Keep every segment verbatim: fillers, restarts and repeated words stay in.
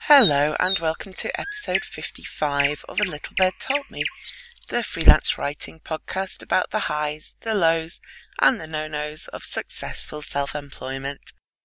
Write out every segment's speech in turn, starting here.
Hello and welcome to episode fifty-five of A Little Bird Told Me, the freelance writing podcast about the highs, the lows and the no-nos of successful self-employment.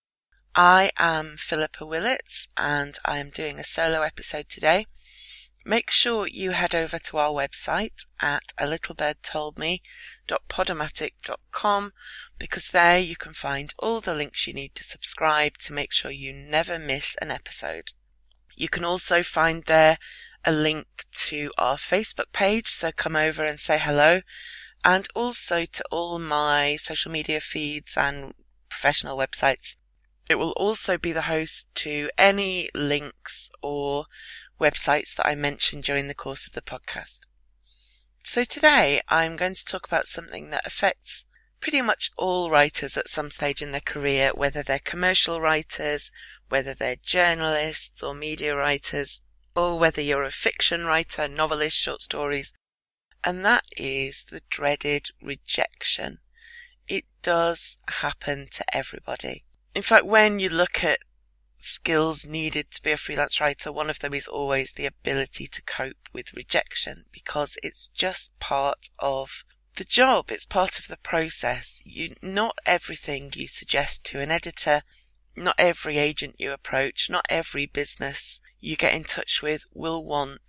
I am Philippa Willits and I am doing a solo episode today. Make sure you head over to our website at a little bird told me dot podomatic dot com because there you can find all the links you need to subscribe to make sure you never miss an episode. You can also find there a link to our Facebook page, so come over and say hello, and also to all my social media feeds and professional websites. It will also be the host to any links or websites that I mention during the course of the podcast. So today I'm going to talk about something that affects pretty much all writers at some stage in their career, whether they're commercial writers, whether they're journalists or media writers, or whether you're a fiction writer, novelist, short stories, and that is the dreaded rejection. It does happen to everybody. In fact, when you look at skills needed to be a freelance writer, one of them is always the ability to cope with rejection, because it's just part of the job. It's part of the process. You, not everything you suggest to an editor, not every agent you approach, not every business you get in touch with will want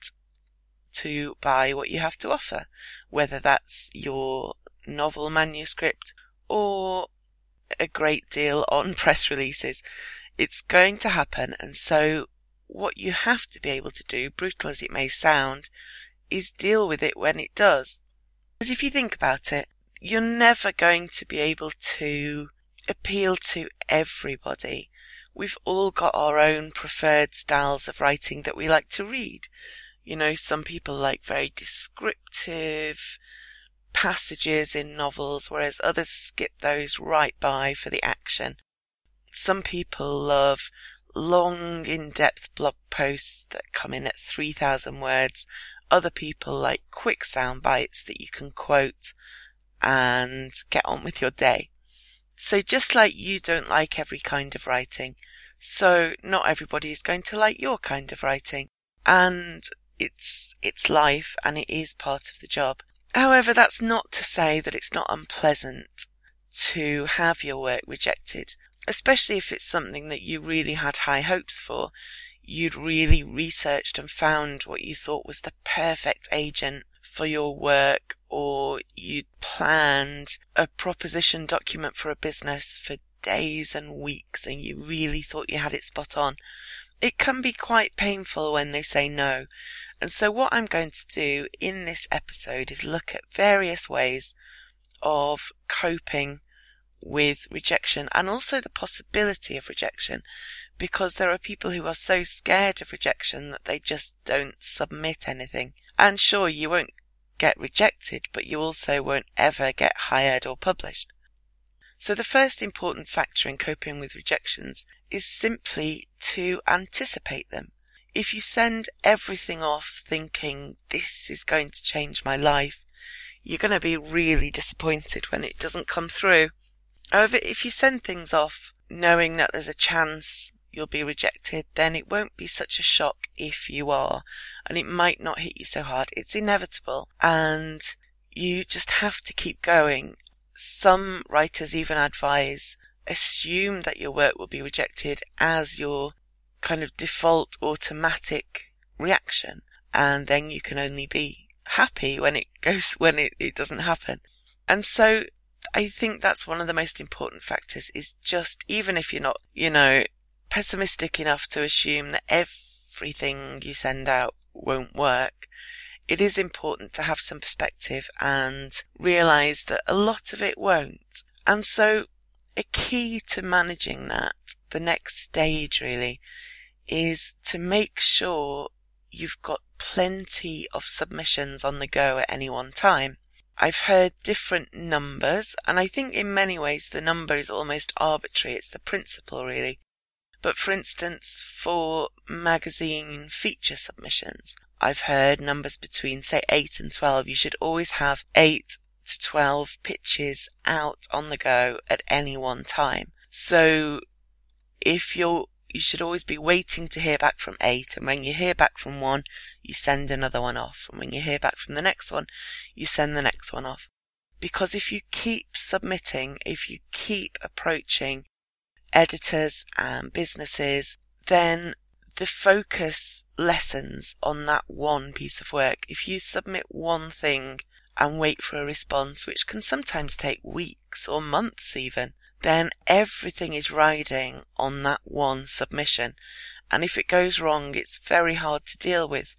to buy what you have to offer, whether that's your novel manuscript or a great deal on press releases. It's going to happen, and so what you have to be able to do, brutal as it may sound, is deal with it when it does. Because if you think about it, you're never going to be able to appeal to everybody. We've all got our own preferred styles of writing that we like to read. You know, some people like very descriptive passages in novels, whereas others skip those right by for the action. Some people love long, in-depth blog posts that come in at three thousand words. Other people like quick sound bites that you can quote and get on with your day. So just like you don't like every kind of writing, so not everybody is going to like your kind of writing. And it's, it's life, and it is part of the job. However, that's not to say that it's not unpleasant to have your work rejected, especially if it's something that you really had high hopes for. You'd really researched and found what you thought was the perfect agent for your work, or you'd planned a proposition document for a business for days and weeks and you really thought you had it spot on. It can be quite painful when they say no. And so what I'm going to do in this episode is look at various ways of coping with rejection, and also the possibility of rejection, because there are people who are so scared of rejection that they just don't submit anything. And sure, you won't get rejected, but you also won't ever get hired or published. So the first important factor in coping with rejections is simply to anticipate them. If you send everything off thinking this is going to change my life, you're going to be really disappointed when it doesn't come through. However, if you send things off knowing that there's a chance you'll be rejected, then it won't be such a shock if you are, and it might not hit you so hard. It's inevitable, and you just have to keep going. Some writers even advise assume that your work will be rejected as your kind of default automatic reaction, and then you can only be happy when it goes when it, it doesn't happen. And so I think that's one of the most important factors, is just, even if you're not, you know, pessimistic enough to assume that everything you send out won't work, it is important to have some perspective and realize that a lot of it won't. And so a key to managing that, the next stage really, is to make sure you've got plenty of submissions on the go at any one time. I've heard different numbers, and I think in many ways the number is almost arbitrary. It's the principle really. But for instance, for magazine feature submissions, I've heard numbers between, say, eight and twelve. You should always have eight to twelve pitches out on the go at any one time. So if you're you should always be waiting to hear back from eight, and when you hear back from one, you send another one off, and when you hear back from the next one, you send the next one off. Because if you keep submitting, if you keep approaching editors and businesses, then the focus lessens on that one piece of work. If you submit one thing and wait for a response, which can sometimes take weeks or months even, then everything is riding on that one submission. And if it goes wrong, it's very hard to deal with.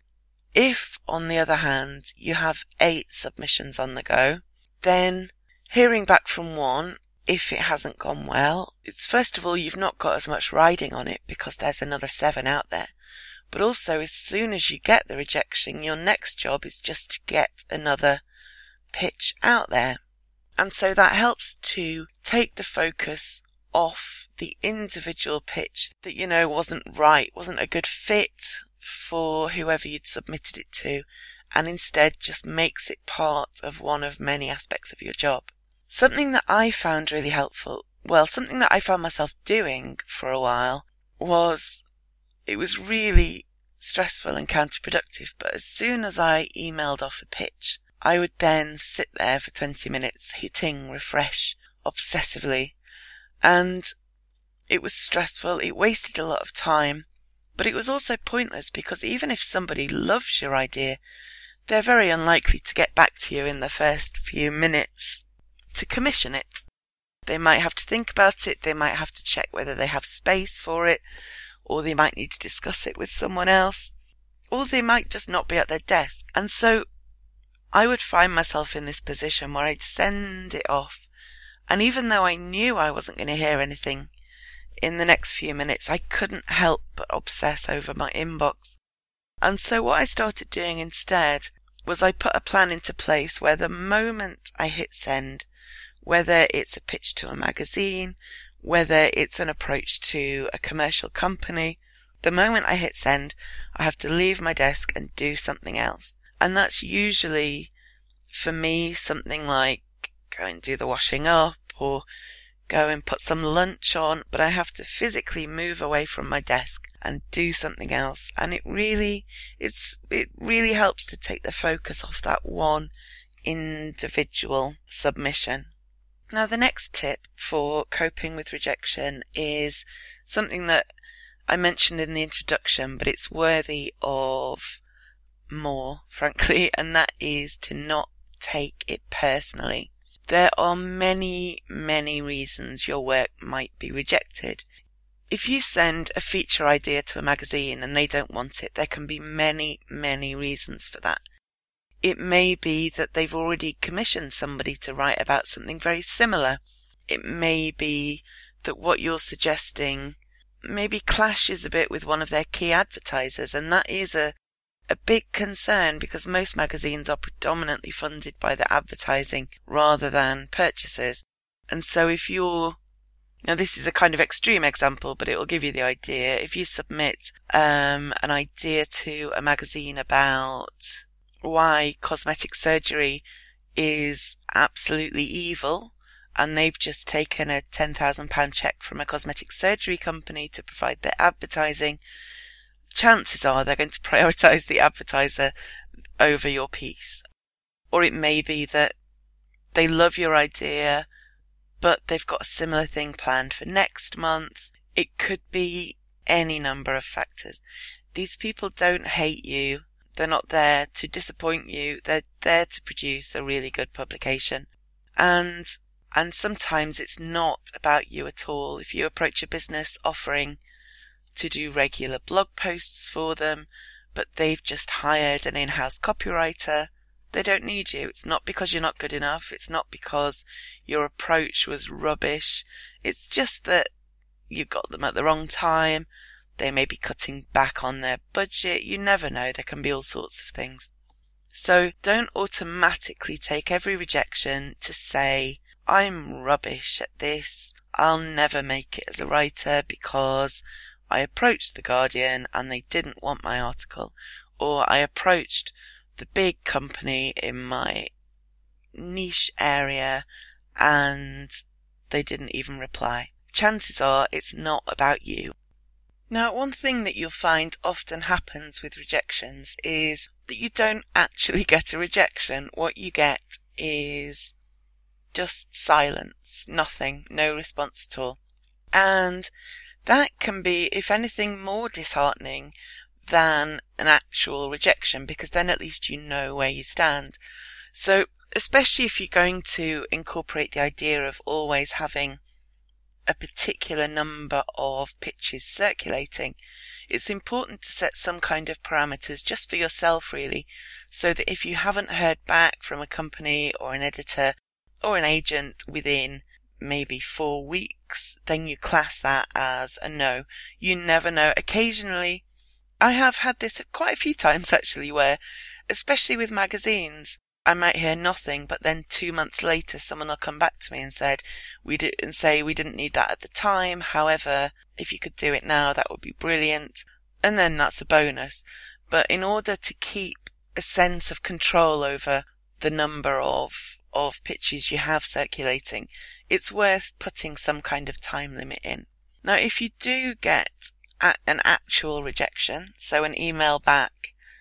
If, on the other hand, you have eight submissions on the go, then hearing back from one, if it hasn't gone well, it's first of all, you've not got as much riding on it because there's another seven out there. But also, as soon as you get the rejection, your next job is just to get another pitch out there. And so that helps to take the focus off the individual pitch that, you know, wasn't right, wasn't a good fit for whoever you'd submitted it to, and instead just makes it part of one of many aspects of your job. Something that I found really helpful, well, something that I found myself doing for a while was, it was really stressful and counterproductive, but as soon as I emailed off a pitch, I would then sit there for twenty minutes hitting refresh obsessively. And it was stressful, it wasted a lot of time, but it was also pointless because even if somebody loves your idea, they're very unlikely to get back to you in the first few minutes to commission it. They might have to think about it, they might have to check whether they have space for it, or they might need to discuss it with someone else, or they might just not be at their desk. And so I would find myself in this position where I'd send it off, and even though I knew I wasn't going to hear anything in the next few minutes, I couldn't help but obsess over my inbox. And so what I started doing instead was I put a plan into place where the moment I hit send, whether it's a pitch to a magazine, whether it's an approach to a commercial company, the moment I hit send, I have to leave my desk and do something else. And that's usually, for me, something like go and do the washing up or go and put some lunch on, but I have to physically move away from my desk and do something else. And it really, it's, it really helps to take the focus off that one individual submission. Now, the next tip for coping with rejection is something that I mentioned in the introduction, but it's worthy of more, frankly, and that is to not take it personally. There are many, many reasons your work might be rejected. If you send a feature idea to a magazine and they don't want it, there can be many, many reasons for that. It may be that they've already commissioned somebody to write about something very similar. It may be that what you're suggesting maybe clashes a bit with one of their key advertisers, and that is a A big concern because most magazines are predominantly funded by the advertising rather than purchasers. And so if you're, now this is a kind of extreme example, but it will give you the idea. If you submit um, an idea to a magazine about why cosmetic surgery is absolutely evil, and they've just taken a ten thousand pounds cheque from a cosmetic surgery company to provide their advertising, chances are they're going to prioritise the advertiser over your piece. Or it may be that they love your idea, but they've got a similar thing planned for next month. It could be any number of factors. These people don't hate you. They're not there to disappoint you. They're there to produce a really good publication. And and sometimes it's not about you at all. If you approach a business offering to do regular blog posts for them, but they've just hired an in-house copywriter, they don't need you. It's not because you're not good enough. It's not because your approach was rubbish. It's just that you got them at the wrong time. They may be cutting back on their budget. You never know. There can be all sorts of things. So don't automatically take every rejection to say, I'm rubbish at this. I'll never make it as a writer because I approached The Guardian and they didn't want my article, or I approached the big company in my niche area and they didn't even reply. Chances are it's not about you. Now, one thing that you'll find often happens with rejections is that you don't actually get a rejection. What you get is just silence, nothing, no response at all. And that can be, if anything, more disheartening than an actual rejection, because then at least you know where you stand. So, especially if you're going to incorporate the idea of always having a particular number of pitches circulating, it's important to set some kind of parameters just for yourself, really, so that if you haven't heard back from a company or an editor or an agent within maybe four weeks, then you class that as a no. You never know. Occasionally, I have had this quite a few times actually, where, especially with magazines, I might hear nothing, but then two months later someone will come back to me and said, we did, and say we didn't need that at the time, however, if you could do it now, that would be brilliant. And then that's a bonus. But in order to keep a sense of control over the number of, of pitches you have circulating, it's worth putting some kind of time limit in. Now, if you do get a, an actual rejection, so an email back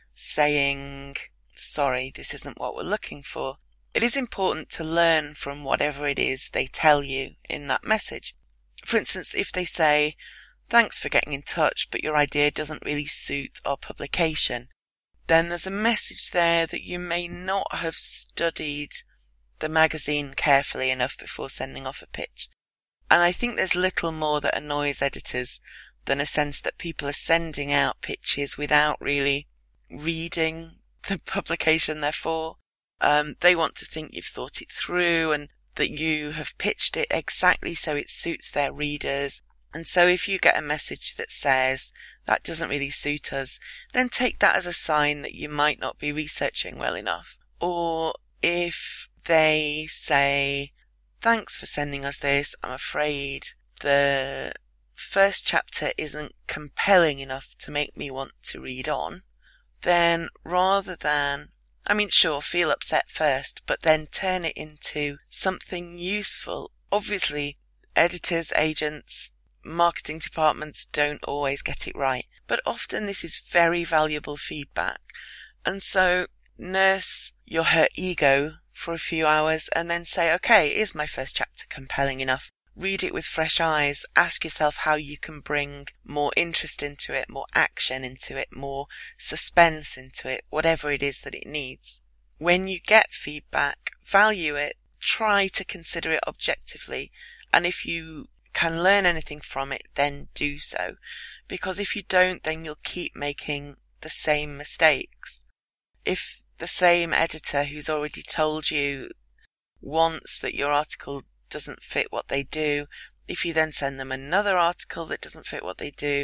saying, sorry, this isn't what we're looking for, it is important to learn from whatever it is they tell you in that message. For instance, if they say, thanks for getting in touch, but your idea doesn't really suit our publication, then there's a message there that you may not have studied the magazine carefully enough before sending off a pitch. And I think there's little more that annoys editors than a sense that people are sending out pitches without really reading the publication they're for. Um, they want to think you've thought it through and that you have pitched it exactly so it suits their readers. And so if you get a message that says, that doesn't really suit us, then take that as a sign that you might not be researching well enough. Or if they say, thanks for sending us this, I'm afraid the first chapter isn't compelling enough to make me want to read on, then rather than, I mean, sure, feel upset first, but then turn it into something useful. Obviously, editors, agents, marketing departments don't always get it right, but often this is very valuable feedback. And so nurse your hurt ego for a few hours and then say, okay, is my first chapter compelling enough? Read it with fresh eyes. Ask yourself how you can bring more interest into it, more action into it, more suspense into it, whatever it is that it needs. When you get feedback, value it, try to consider it objectively, and if you can learn anything from it, then do so. Because if you don't, then you'll keep making the same mistakes. If the same editor who's already told you once that your article doesn't fit what they do, if you then send them another article that doesn't fit what they do,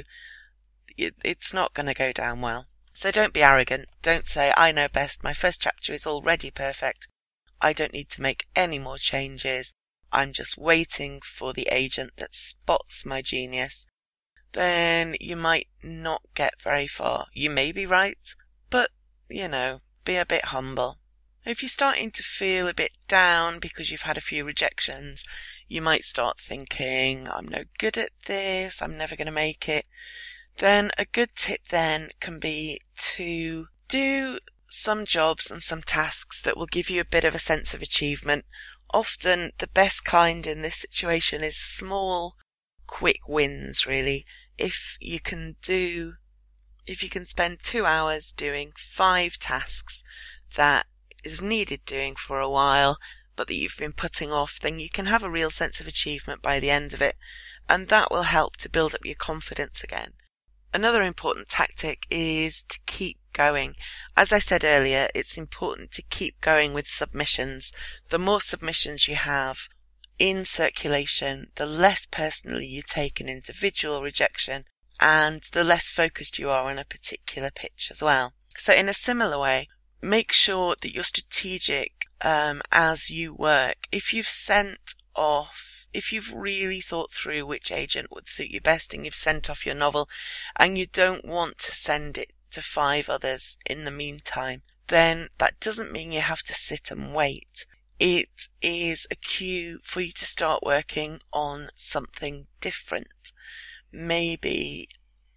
it's not going to go down well. So don't be arrogant. Don't say, I know best, my first chapter is already perfect, I don't need to make any more changes, I'm just waiting for the agent that spots my genius. Then you might not get very far. You may be right, but, you know, be a bit humble. If you're starting to feel a bit down because you've had a few rejections, you might start thinking, I'm no good at this, I'm never going to make it. Then a good tip then can be to do some jobs and some tasks that will give you a bit of a sense of achievement. Often the best kind in this situation is small, quick wins, really. If you can do, if you can spend two hours doing five tasks that is needed doing for a while, but that you've been putting off, then you can have a real sense of achievement by the end of it, and that will help to build up your confidence again. Another important tactic is to keep going. As I said earlier, it's important to keep going with submissions. The more submissions you have in circulation, the less personally you take an individual rejection, and the less focused you are on a particular pitch as well. So in a similar way, make sure that you're strategic um, as you work. If you've sent off, if you've really thought through which agent would suit you best and you've sent off your novel and you don't want to send it to five others in the meantime, then that doesn't mean you have to sit and wait. It is a cue for you to start working on something different. Maybe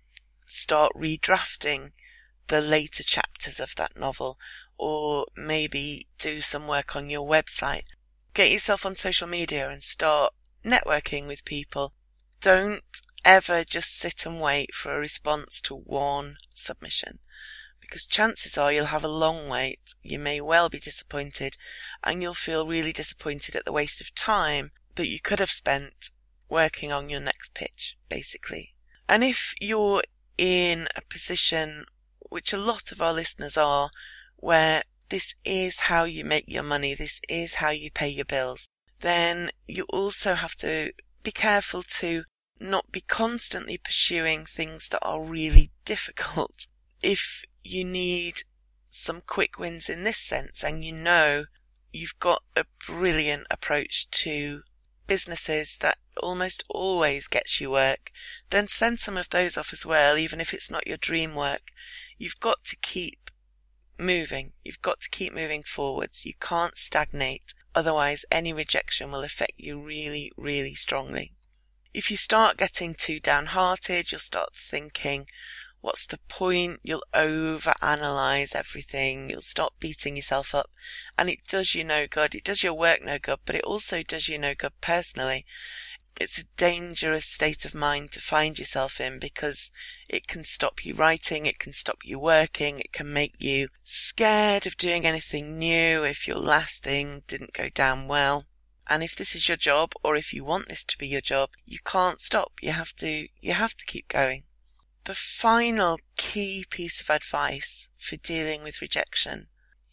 start redrafting the later chapters of that novel, or maybe do some work on your website. Get yourself on social media and start networking with people. Don't ever just sit and wait for a response to one submission, because chances are you'll have a long wait. You may well be disappointed, and you'll feel really disappointed at the waste of time that you could have spent working on your next pitch, basically. And if you're in a position, which a lot of our listeners are, where this is how you make your money, this is how you pay your bills, then you also have to be careful to not be constantly pursuing things that are really difficult. If you need some quick wins in this sense, and you know you've got a brilliant approach to businesses that almost always gets you work, then send some of those off as well, even if it's not your dream work. You've got to keep moving. You've got to keep moving forwards. You can't stagnate. Otherwise, any rejection will affect you really, really strongly. If you start getting too downhearted, you'll start thinking, what's the point? You'll overanalyze everything. You'll start beating yourself up. And it does you no good. It does your work no good, but it also does you no good personally. It's a dangerous state of mind to find yourself in, because it can stop you writing, it can stop you working, it can make you scared of doing anything new if your last thing didn't go down well. And if this is your job, or if you want this to be your job, you can't stop. You have to, you have to keep going. The final key piece of advice for dealing with rejection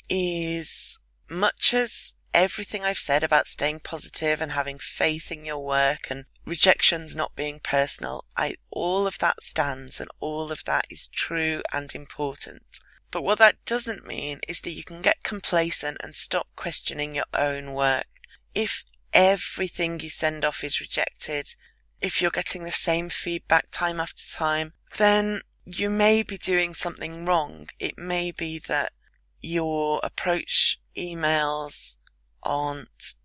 is, much as everything I've said about staying positive and having faith in your work and rejections not being personal, I, all of that stands and all of that is true and important. But what that doesn't mean is that you can get complacent and stop questioning your own work. If everything you send off is rejected, if you're getting the same feedback time after time, then you may be doing something wrong. It may be that your approach emails aren't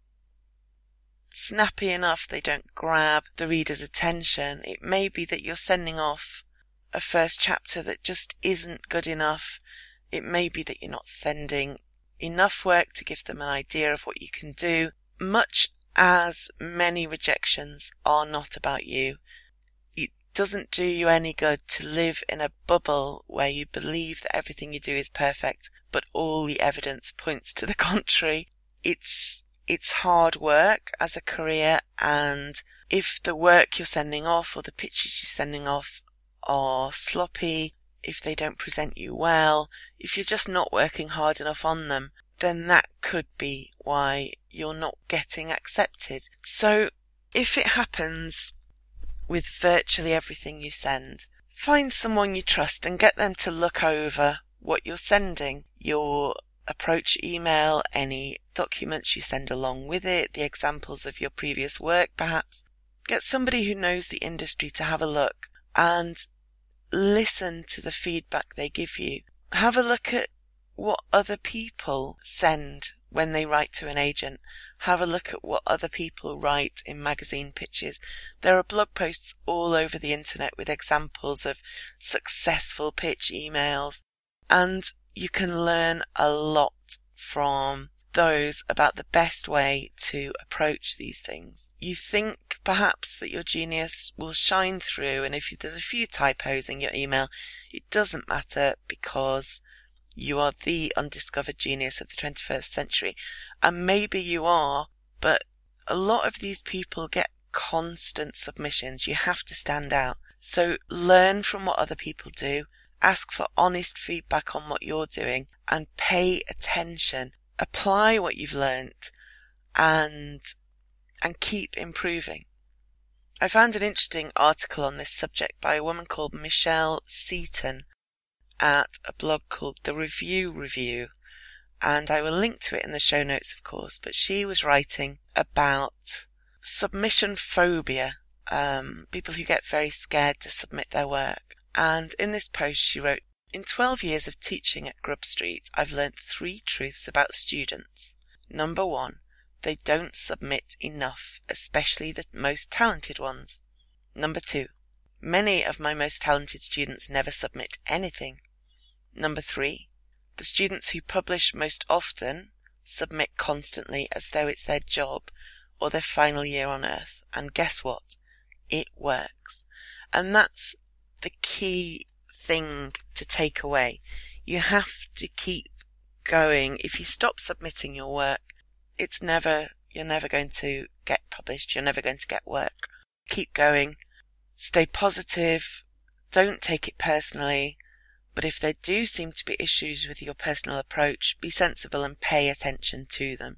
snappy enough, they don't grab the reader's attention. It may be that you're sending off a first chapter that just isn't good enough. It may be that you're not sending enough work to give them an idea of what you can do. Much as many rejections are not about you, it doesn't do you any good to live in a bubble where you believe that everything you do is perfect, but all the evidence points to the contrary. It's it's hard work as a career, and if the work you're sending off or the pitches you're sending off are sloppy, if they don't present you well, if you're just not working hard enough on them, then that could be why you're not getting accepted. So if it happens with virtually everything you send, find someone you trust and get them to look over what you're sending, your approach email, any documents you send along with it, the examples of your previous work perhaps. Get somebody who knows the industry to have a look and listen to the feedback they give you. Have a look at what other people send when they write to an agent. Have a look at what other people write in magazine pitches. There are blog posts all over the internet with examples of successful pitch emails, and you can learn a lot from those about the best way to approach these things. You think perhaps that your genius will shine through, and if there's a few typos in your email, it doesn't matter, because you are the undiscovered genius of the twenty-first century. And maybe you are, but a lot of these people get constant submissions. You have to stand out. So learn from what other people do. Ask for honest feedback on what you're doing and pay attention. Apply what you've learnt and and keep improving. I found an interesting article on this subject by a woman called Michelle Seaton at a blog called The Review Review, and I will link to it in the show notes, of course, but she was writing about submission phobia, um, people who get very scared to submit their work. And in this post she wrote, "In twelve years of teaching at Grub Street, I've learnt three truths about students. Number one, they don't submit enough, especially the most talented ones. Number two, Many of my most talented students never submit anything. Number three, the students who publish most often submit constantly as though it's their job or their final year on earth. And guess what? It works. And that's the key thing to take away. You have to keep going. If you stop submitting your work, it's never, you're never going to get published. You're never going to get work. Keep going. Stay positive. Don't take it personally. But if there do seem to be issues with your personal approach, be sensible and pay attention to them.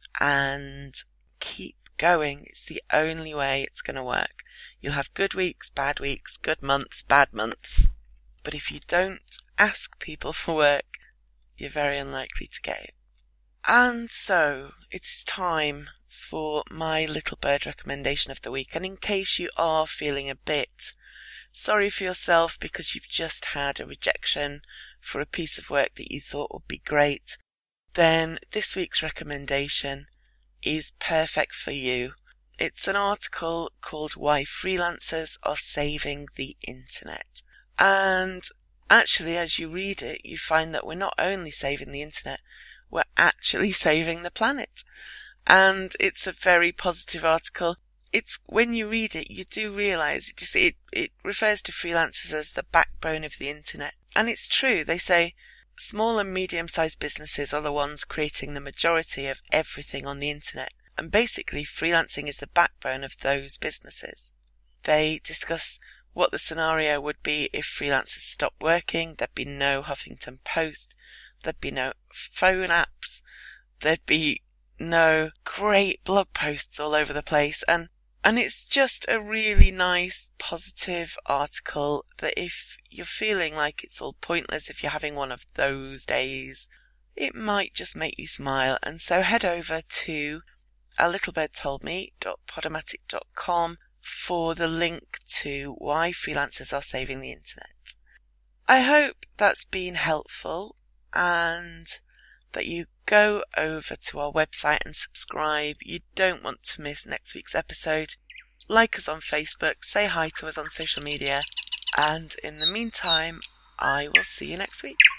And keep going. It's the only way it's going to work. You'll have good weeks, bad weeks, good months, bad months. But if you don't ask people for work, you're very unlikely to get it. And so, it is time for my little bird recommendation of the week. And in case you are feeling a bit sorry for yourself because you've just had a rejection for a piece of work that you thought would be great, then this week's recommendation is perfect for you. It's an article called Why Freelancers Are Saving the Internet. And actually, as you read it, you find that we're not only saving the internet, we're actually saving the planet. And it's a very positive article. It's, when you read it, you do realize it just, it, it refers to freelancers as the backbone of the internet. And it's true. They say small and medium-sized businesses are the ones creating the majority of everything on the internet. And basically, freelancing is the backbone of those businesses. They discuss what the scenario would be if freelancers stopped working. There'd be no Huffington Post. There'd be no phone apps. There'd be no great blog posts all over the place. And, and it's just a really nice, positive article that if you're feeling like it's all pointless, if you're having one of those days, it might just make you smile. And so head over to a little bird told me dot podomatic dot com for the link to Why Freelancers Are Saving the Internet. I hope that's been helpful and that you go over to our website and subscribe. You don't want to miss next week's episode. Like us on Facebook, say hi to us on social media, and in the meantime, I will see you next week.